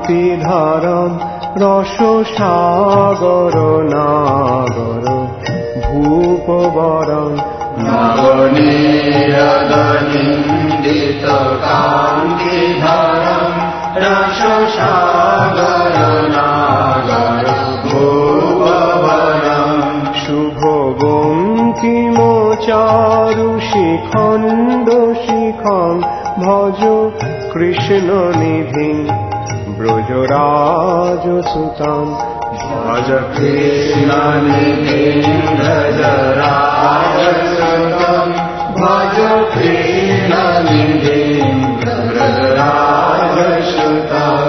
কান্তি ধারণ রস সাগর নাগর ভূপবরণ নবনীরদনিন্দিত কান্তি ধারণ রস সাগর নাগর ভূপবরণ শুভ বঙ্কিম চারু শিখণ্ড শিখং ভজ কৃষ্ণ নিধিং ব্রজরাজ সুতাং ভজ কৃষ্ণ নিধিং ব্রজরাজ সুতাং ভজ কৃষ্ণ নিধিং ব্রজরাজ সুতাং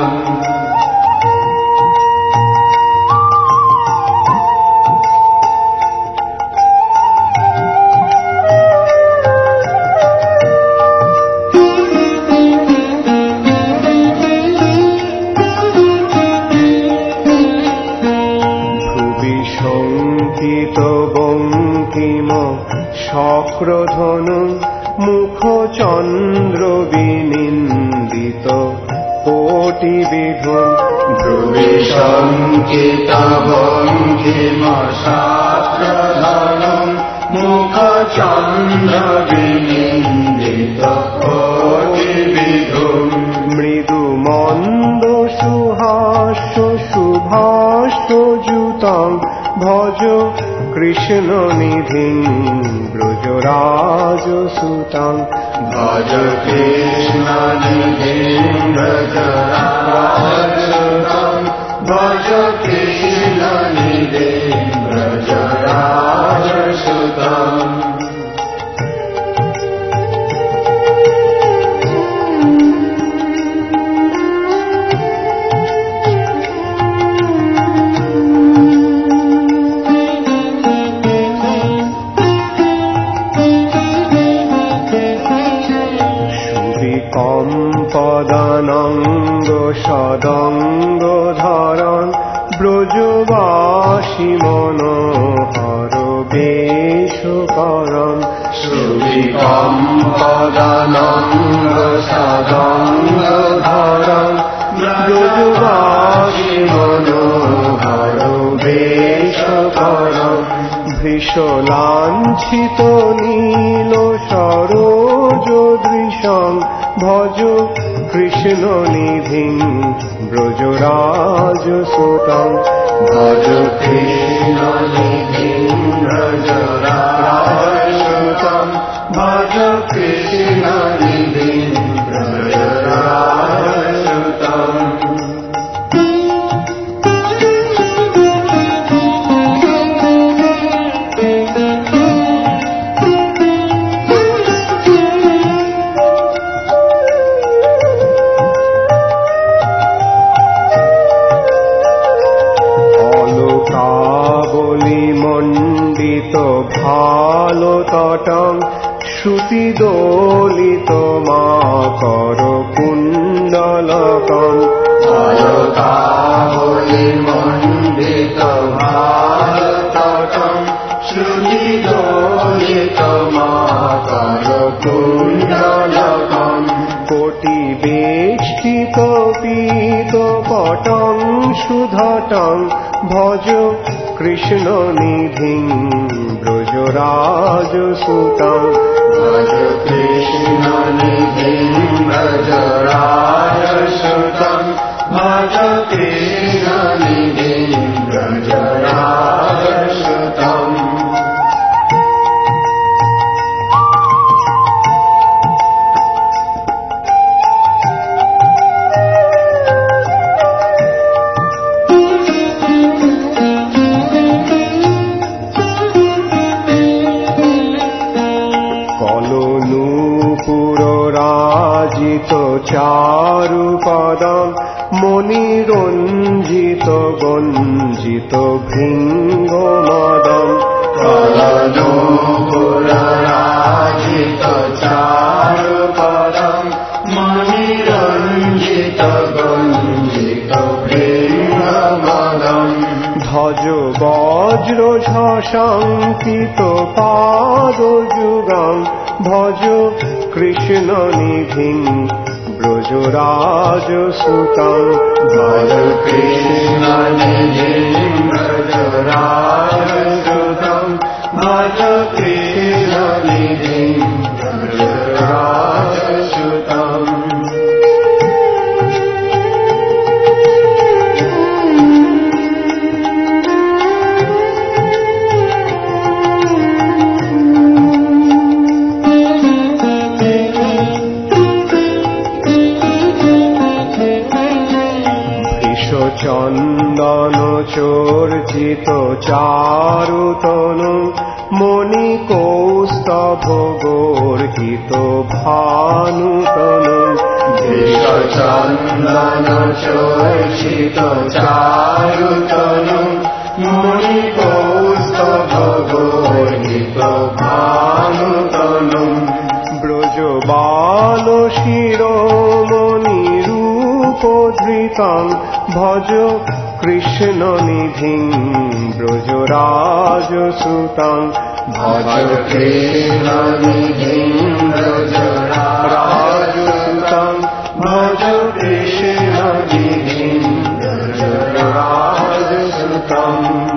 বঙ্কিম শক্রধনু মুখ চন্দ্র বিনিন্দিত কোটি বিধুম ধ্রুবি শঙ্কিত বঙ্কিম শক্রধনু মুখ চন্দ্র বিনিন্দিত কোটি বিধুম মৃদু মন্দ সুহাস্য শুভাস্য যুতং ভজ কৃষ্ণ নিধিং ব্রজরাজ সুতং ভজ কৃষ্ণ নিধিং ব্রজরাজ সুতং ভজ কৃষ্ণ নিধিং ব্রজরাজ সুতং কম্পদানঙ্গ সদঙ্গ ধরণ ব্রজবাসী মনোহর বেশকরণ কম্পদানঙ্গ সদঙ্গ ধরণ ব্রজবাসী মনোহর বেশকরণ ভৃশলাঞ্ছিত নীল সরোজ দৃশং ভজ কৃষ্ণ নিধিং ব্রজরাজ সুতং ভজ কৃষ্ণ নিধিং ব্রজরাজ সুতং ভজ কৃষ্ণ নিধিং ব্রজরাজ সুতং ভালো তটং শ্রুতি দোলিত মাকর কুণ্ডলকং অলকাবলি মণ্ডিত ভালো তটং শ্রুতি দোলিত মাকর কুণ্ডলকং কোটি বেষ্টিত পীত পটং সুধটং ভজ কৃষ্ণ নিধিং ব্রজরাজ সুতং ভজ কৃষ্ণ নিধিং ব্রজরাজ সুতং ভজ কৃষ্ণ নিধিং ব্রজরাজ সুতং চারু পদং মণিরঞ্জিত গঞ্জিত ভৃঙ্গ মদং কলনূপুররাজিত চারু পদং মণিরঞ্জিত গঞ্জিত ভৃঙ্গ মদং ধ্বজ বজ্র ঝশঙ্কিত পাদ যুগং ভজ কৃষ্ণ নিধিং ব্রজরাজসুতং ভজ কৃষ্ণ নিধিং ব্রজরাজসুতং ভজ কৃষ্ণ নিধিং ব্রজরাজসুতং চন্দন চর্চিত চারুতনু মণি কৌস্তভ গর্হিত ভানুতনু চন্দন চর্চিত চারুতনু মণি কৌস্তভ গর্হিত ভানুতনু ব্রজবাল শিরোমণি রূপধৃতং ভজ কৃষ্ণ নিধিং ব্রজরাজসুতং ভজ কৃষ্ণ নিধিং ব্রজরাজসুতং ভজ কৃষ্ণ নিধিং ব্রজরাজসুতং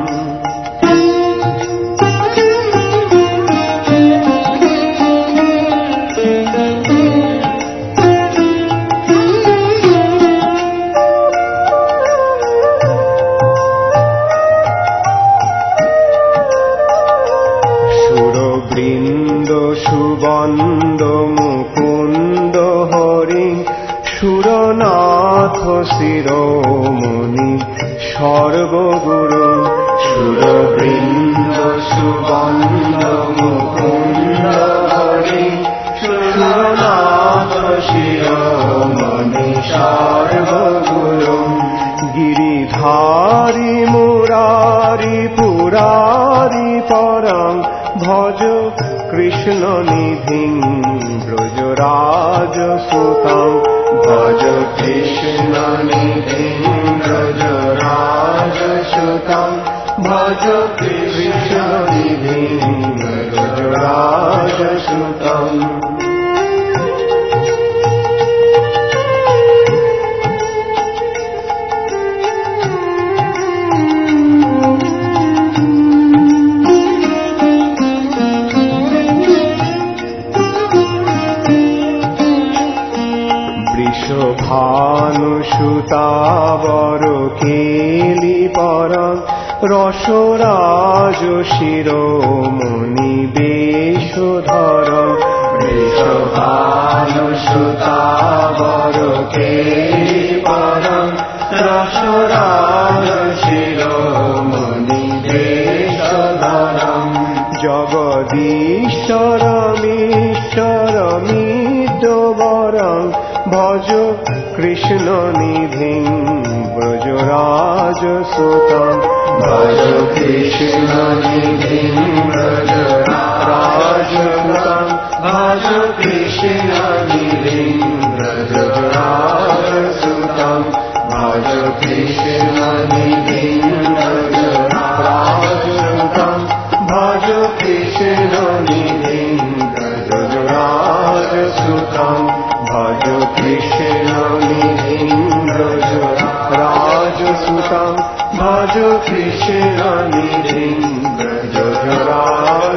সুবন্দ মুকুন্দ হরি সুরনাথ শিরোমণি সর্বগুরু সুরবৃন্দ সুবন্দ মুকুন্দ হরি সুরনাথ শিরোমণি সর্বগুরু গিরিধারী মুরারি পুরারি পরং ভজ কৃষ্ণ নিধিং ব্রজরাজসুতং ভজ কৃষ্ণ নিধিং ব্রজরাজসুতং ভজ কৃষ্ণ নিধিং ব্রজরাজসুতং ভানুসুতাবর কেলি পরং রসরাজ শিরোমণি বেশধর ভানুসুতাবর কেলি পরং রসরাজ শিরোমণি বেশধরং জগদীশ্বরমীশ্বরমিদবরং ভজ কৃষ্ণ নিধিং ব্রজরাজসুতং ভজ কৃষ্ণ নিধিং ব্রজরাজসুতং ভজ কৃষ্ণ নিধিং ব্রজরাজসুতং ভজ কৃষ্ণ নিধিং ব্রজরাজসুতং ভজ কৃষ্ণ নিধিং ব্রজরাজসুতং ভজ কৃষ্ণ নিধিং ব্রজরাজসুতং ভজ কৃষ্ণ নিধিং ব্রজরাজসুতং